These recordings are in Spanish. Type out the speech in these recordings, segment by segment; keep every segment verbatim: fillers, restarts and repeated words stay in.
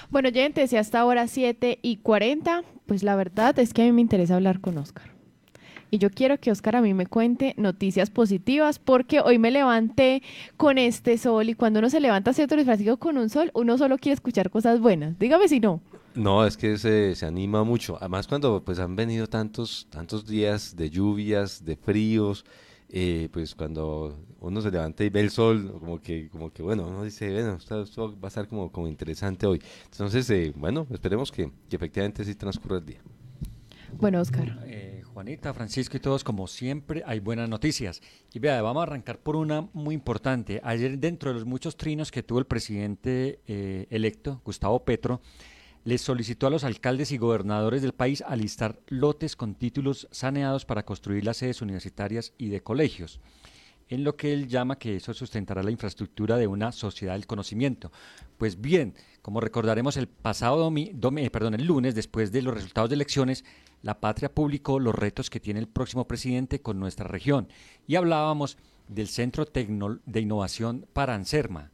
Bueno, gente, si hasta ahora siete y cuarenta, pues la verdad es que a mí me interesa hablar con Oscar. Y yo quiero que Oscar a mí me cuente noticias positivas porque hoy me levanté con este sol y cuando uno se levanta así otro con un sol, uno solo quiere escuchar cosas buenas. Dígame si no. No, es que se, se anima mucho. Además, cuando pues han venido tantos, tantos días de lluvias, de fríos, eh, pues cuando uno se levanta y ve el sol, como que, como que bueno, uno dice, bueno, esto, esto va a estar como, como interesante hoy. Entonces, eh, bueno, esperemos que, que efectivamente sí transcurra el día. Bueno, Oscar. Eh, Juanita, Francisco y todos, como siempre, hay buenas noticias. Y vea, vamos a arrancar por una muy importante. Ayer, dentro de los muchos trinos que tuvo el presidente eh, electo, Gustavo Petro, les solicitó a los alcaldes y gobernadores del país alistar lotes con títulos saneados para construir las sedes universitarias y de colegios, en lo que él llama que eso sustentará la infraestructura de una sociedad del conocimiento. Pues bien, como recordaremos el pasado domi, domi, eh, perdón, el lunes, después de los resultados de elecciones, la Patria publicó los retos que tiene el próximo presidente con nuestra región y hablábamos del Centro Tecno, de Innovación para Anserma.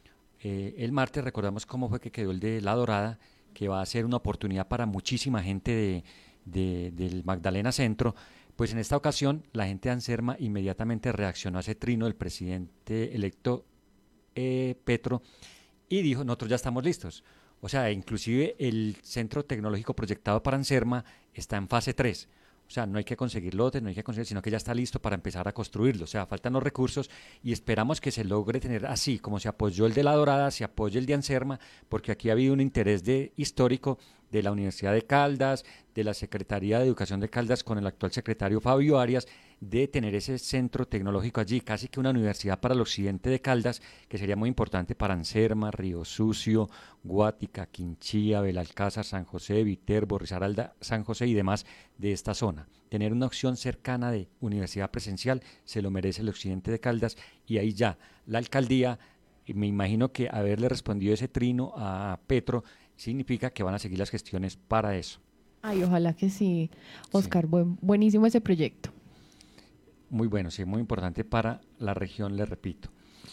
Eh, el martes recordamos cómo fue que quedó el de La Dorada, que va a ser una oportunidad para muchísima gente de, de, del Magdalena Centro. Pues en esta ocasión la gente de Anserma inmediatamente reaccionó a ese trino del presidente electo eh, Petro y dijo, nosotros ya estamos listos. O sea, inclusive el centro tecnológico proyectado para Anserma está en fase tres. O sea, no hay que conseguir lotes, no hay que conseguir, sino que ya está listo para empezar a construirlo. O sea, faltan los recursos y esperamos que se logre tener así, como se apoyó el de La Dorada, se apoye el de Anserma, porque aquí ha habido un interés de, histórico de la Universidad de Caldas, de la Secretaría de Educación de Caldas con el actual secretario Fabio Arias, de tener ese centro tecnológico allí, casi que una universidad para el occidente de Caldas, que sería muy importante para Anserma, Río Sucio, Guática, Quinchía, Belalcázar, San José, Viterbo, Risaralda, San José y demás de esta zona. Tener una opción cercana de universidad presencial se lo merece el occidente de Caldas y ahí ya la alcaldía, me imagino que haberle respondido ese trino a Petro significa que van a seguir las gestiones para eso. Ay, ojalá que sí, Sí. Oscar. Buen, buenísimo ese proyecto. Muy bueno, sí, muy importante para la región, le repito.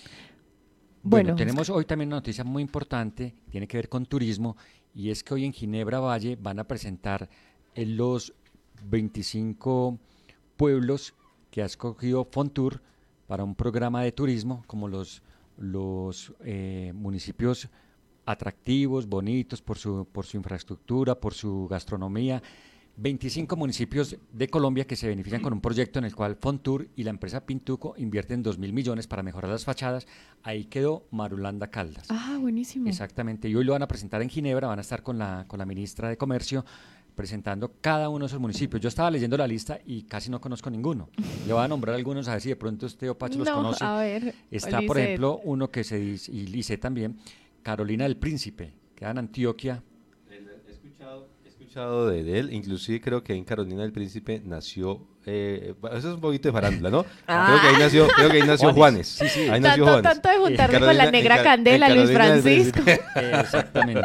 Bueno, Bueno, tenemos Oscar. hoy también una noticia muy importante, tiene que ver con turismo, y es que hoy en Ginebra Valle van a presentar eh, los veinticinco pueblos que ha escogido Fontour para un programa de turismo, como los, los eh, municipios atractivos, bonitos por su, por su infraestructura, por su gastronomía. veinticinco municipios de Colombia que se benefician con un proyecto en el cual Fontour y la empresa Pintuco invierten dos mil millones para mejorar las fachadas. Ahí quedó Marulanda Caldas. Ah, buenísimo. Exactamente, y hoy lo van a presentar en Ginebra, van a estar con la, con la ministra de Comercio presentando cada uno de esos municipios. Yo estaba leyendo la lista y casi no conozco ninguno. Le voy a nombrar algunos a ver si de pronto usted o Pacho los No, conoce. a ver, Está, por Lisset. ejemplo, uno que se dice, y Lice también, Carolina del Príncipe, queda en Antioquia. He escuchado, he escuchado de, de él, inclusive creo que en Carolina del Príncipe nació, eh, bueno, eso es un poquito de farándula, ¿no? Creo que ahí nació, creo que ahí nació Juanes. Sí, sí. Ahí nació Tanto, Juanes. tanto de juntarme con Carolina- la en negra Ca- candela, en Luis Carolina del Francisco. Príncipe. Eh, exactamente.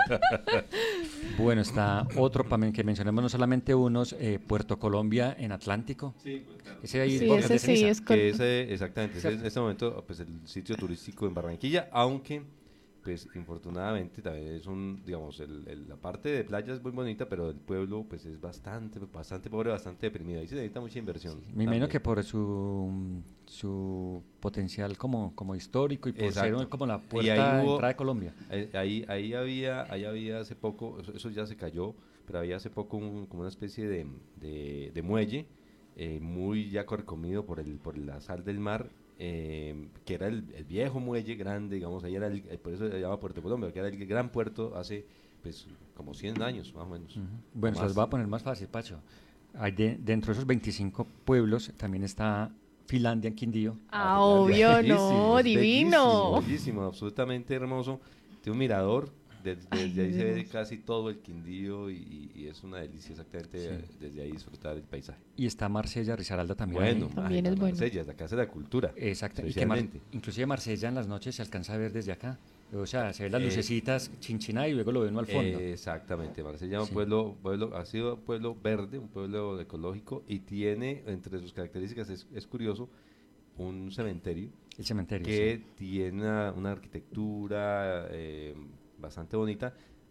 Bueno, está otro también que mencionemos, no solamente unos, eh, Puerto Colombia en Atlántico. Sí, pues, claro. Ese ahí, Sí, Bocas ese de sí Ceniza. es con... Que ese, exactamente, ese es en este momento pues el sitio turístico en Barranquilla, aunque pues infortunadamente también es un, digamos, el, el- la parte de playa es muy bonita, pero el pueblo pues es bastante, bastante pobre, bastante deprimido, ahí se necesita mucha inversión. Me imagino también. que por su, su potencial como, como histórico y por Exacto. ser como la Y ahí puerta de hubo- entrada de Colombia. Eh, Ahí, ahí había, ahí había hace poco, eso, eso ya se cayó, pero había hace poco un- como una especie de, de- de muelle eh, muy ya carcomido por el, por la sal del mar, eh, que era el, el viejo muelle grande, digamos, ahí era el, eh, por eso se llama Puerto Colombia, que era el gran puerto hace pues como cien años más o menos. Ujú. o Bueno, se los más. va a poner más fácil, Pacho. Hay de- dentro de esos veinticinco pueblos también está Finlandia en Quindío. Ah, Ah, obvio, bellísimo, no, es divino. Bellísimo, bellísimo, absolutamente hermoso. Tiene un mirador, des- Ay, desde ahí se ve hermoso. casi todo el Quindío y, y es una delicia exactamente Sí. eh, desde ahí disfrutar el paisaje. Y está Marsella, Risaralda también. Bueno, ahí. También ay, es la bueno. Marsella, la casa de la cultura. Exacto. Y que Mar- Especialmente. inclusive Marsella en las noches se alcanza a ver desde acá. O sea, se ven las Eh, lucecitas chinchina y luego lo ve uno al fondo. Eh, exactamente, Marsella es un Sí. pueblo, pueblo, ha sido un pueblo verde, un pueblo ecológico y tiene entre sus características, es, es curioso, un cementerio El cementerio. que sí. tiene una, una arquitectura eh, bastante bonita,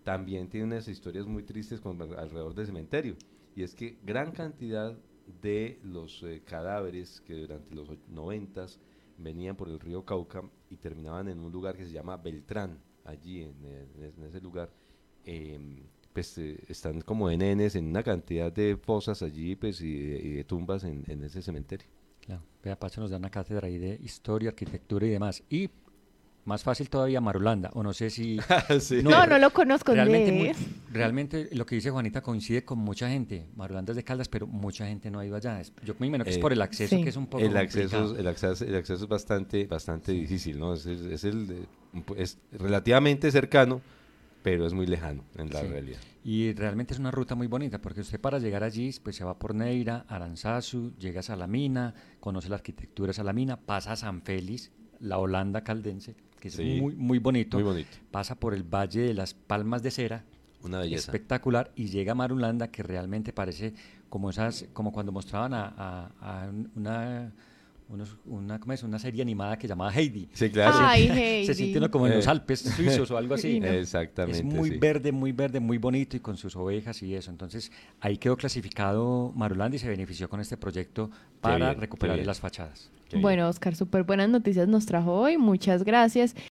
también tiene unas historias muy tristes con, alrededor del cementerio. Y es que gran cantidad de los eh, cadáveres que durante los noventas venían por el río Cauca y terminaban en un lugar que se llama Beltrán, allí en, en, en ese lugar, eh, pues eh, están como en N S, en una cantidad de fosas allí, pues y de, y de tumbas en, en ese cementerio. Claro, vea, Pacho nos da una cátedra ahí de historia, arquitectura y demás. Y más fácil todavía, Marulanda, o no sé si... Sí. No, no, no lo conozco. Realmente, de... muy, realmente lo que dice Juanita coincide con mucha gente. Marulanda es de Caldas, pero mucha gente no ha ido allá. Es, yo me imagino que eh, es por el acceso, sí. que es un poco el acceso, complicado. el acceso, el acceso es bastante, bastante sí. difícil, ¿no? Es, es, es, el, es relativamente cercano, pero es muy lejano en la sí. realidad. Y realmente es una ruta muy bonita, porque usted para llegar allí, pues se va por Neira, Aranzazu, llega a Salamina, conoce la arquitectura de Salamina, pasa a San Félix, la Holanda caldense, que es sí, muy, muy bonito. Muy bonito. Pasa por el Valle de las Palmas de Cera, una belleza. Espectacular, y llega a Marulanda, que realmente parece como esas, como cuando mostraban a, a, a una... Unos, una, ¿cómo es? Una serie animada que llamaba Heidi. Sí, claro. Ay, se, Heidi. se siente uno como en los Alpes suizos o algo así. Sí, ¿no? Exactamente. Es muy sí. verde, muy verde, muy bonito y con sus ovejas y eso. Entonces, ahí quedó clasificado Marulanda y se benefició con este proyecto para bien, recuperar las fachadas. Bueno, Oscar, súper buenas noticias nos trajo hoy. Muchas gracias.